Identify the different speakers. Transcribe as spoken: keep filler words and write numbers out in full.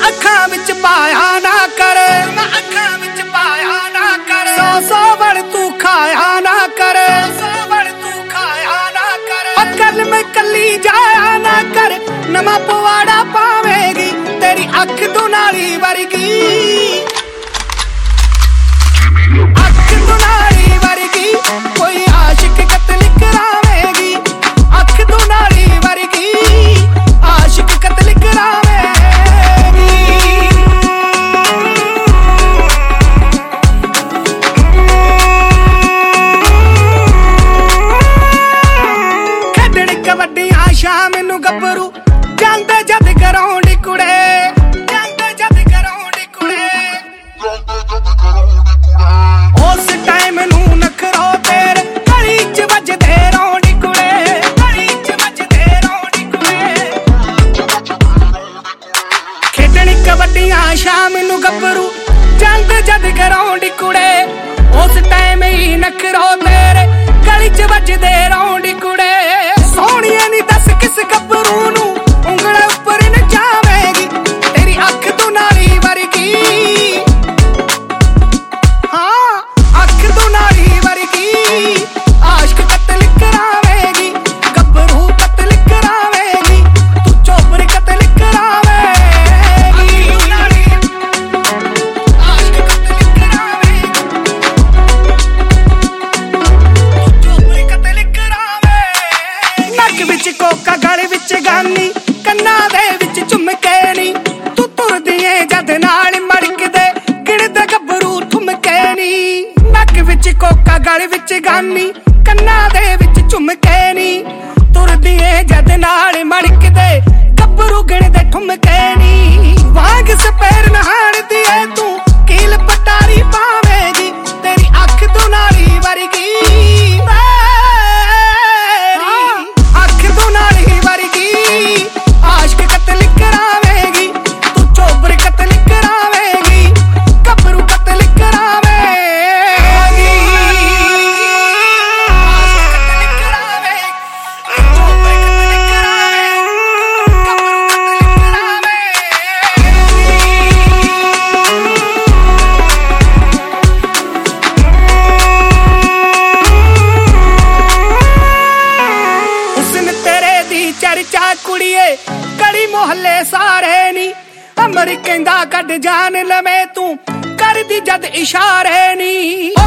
Speaker 1: ਅੱਖਾਂ ਵਿੱਚ ਪਾਇਆ ਨਾ ਕਰ, ਅੱਖਾਂ ਵਿੱਚ ਪਾਇਆ ਨਾ ਕਰ। ਸੌ ਸੌ ਵੜ ਤੂੰ ਖਾਇਆ ਨਾ ਕਰ, ਸੌ ਵੜ ਤੂੰ ਖਾਇਆ ਨਾ ਕਰ। ਅਕਲ ਮੈਂ ਕੱਲੀ ਜਾਇਆ ਨਾ ਕਰ, ਨਵਾਂ ਪਵਾੜਾ ਪਾਵੇਗੀ ਤੇਰੀ ਅੱਖ ਦੁਨਾਲੀ ਵਰਗੀ, ਅੱਖ ਦੁਨਾਲੀ ਵਰਗੀ। ਕੋਈ ਆਸ਼ਿਕ ਕਤਲ ਕਰਾਵੇਗੀ, ਅੱਖ ਦੁਨਾਲੀ ਵਰਗੀ, ਆਸ਼ਿਕ ਕਤਲ ਕਰਾਵੇਗੀ। ਖੇਡਣ ਕਬੱਡੀਆਂ ਸ਼ਾਮ ਨੂੰ ਗੱਭਰੂ ਜਾਂਦੇ ਜਦ ਗਰਾਉਂਡ ਕੁੜੇ, ਜਾਂਦੇ ਜਦ ਗਰਾਉਂਡ ਕੁੜੇ। ਉਸ ਟਾਈਮ ਨੂੰ ਨਖਰੋ ਤੇਰੇ ਗਲੀ ਚ ਵੱਜਦੇ ਰੌਂਡ ਕੁੜੇ, ਗਲੀ ਚ ਵੱਜਦੇ ਰੌਂਡ ਕੁੜੇ। ਖੇਡਣ ਕਬੱਡੀਆਂ ਸ਼ਾਮ ਨੂੰ ਗੱਭਰੂ ਜਾਂਦੇ ਜਦ ਗਰਾਉਂਡ ਕੁੜੇ। ਉਸ ਟਾਈਮ ਹੀ ਨਖਰੋ ਤੇਰੇ ਗਲੀ ਚ ਵੱਜਦੇ ਰੌਂਡ ਕੁੜੇ। ਸੋਹਣੀਏ ਨੀ ਦੱਸ ਕਿਸ ਗੱਭਰੂ ਨੂੰ ਉਂਗਲਾਂ ਉੱਪਰ ਨਚਾਵੇਗੀ ਤੇਰੀ ਅੱਖ ਦੁਨਾਲੀ ਵਰਗੀ, ਹਾਂ ਅੱਖ ਦੁਨਾਲੀ ਵਰਗੀ। ਆਸ਼ਕ ਕਤਲ ਕਰਾਵੇਗੀ, ਗੱਭਰੂ ਕਤਲ ਕਰਾਵੇਗੀ, ਤੂੰ ਚੋਬਰ ਕਤਲ ਕਰਾਵੇਗੀ। ਆਸ਼ਕ ਕਤਲ ਕਰਾਵੇਗੀ, ਤੂੰ ਚੋਬਰ ਕਤਲ ਕਰਾਵੇਗੀ। ਨੱਕ ਵਿੱਚ ਕੋਕਾ ਗਲ ਵਿੱਚ ਗਾਨੀ, ਕੰਨਾਂ ਦੇ ਵਿੱਚ ਝੁਮਕੇ ਨੀ, ਤੂੰ ਤੁਰਦੀ ਏ ਜਦ ਨਾਲ ਮੜਕਦੇ ਗਿਣਦੇ ਗੱਭਰੂ ਠੁਮਕੇ ਨੀ। ਨੱਕ ਵਿੱਚ ਕੋਕਾ ਗਲ ਵਿੱਚ ਗਾਨੀ, ਕੰਨਾਂ ਦੇ ਵਿੱਚ ਝੁਮਕੇ ਨੀ, ਤੁਰਦੀ ਏ ਜਦ ਨਾਲ ਮੜਕਦੇ ਗੱਭਰੂ ਗਿਣਦੇ ਠੁਮਕੇ ਨੀ। ਵਾਂਗ ਸਪੈਰ ਨਹਾਣਦੀ ਏ ਤੂੰ ਕੀਲ ਪਟਾਰੀ ਪਾਵੇਗੀ ਤੇਰੀ ਅੱਖ ਦੁਨਾਲੀ ਵਰਗੀ, ਅੱਖ ਦੁਨਾਲੀ ਵਰਗੀ। ਆਸ਼ਕ ਕਤਲ ਕਰਾਵੇਗੀ, ਤੂੰ ਚੋਬਰ ਕਤਲ ਕਰਾਵੇਗੀ, ਗੱਭਰੂ ਕਤਲ ਕਰਾਵੇਗੀ। ਆਸ਼ਕ ਕਤਲ ਕਰਾਵੇਗੀ, ਤੂੰ ਚੋਬਰ ਕਤਲ ਕਰਾਵੇਗੀ, ਗੱਭਰੂ ਕਤਲ ਕਰਾਵੇਗੀ। ਹੁਸਨ ਤੇਰੇ ਦੀ ਚਰਚਾ ਕੁੜੀਏ ਗਲੀ ਮੁਹੱਲੇ ਸਾਰੇ ਨੀ। ਅਮਰ ਕਹਿੰਦਾ ਕੱਢ ਜਾਨ ਲਵੇਂ ਤੂੰ ਕਰਦੀ ਜਦ ਇਸ਼ਾਰੇ ਨੀ।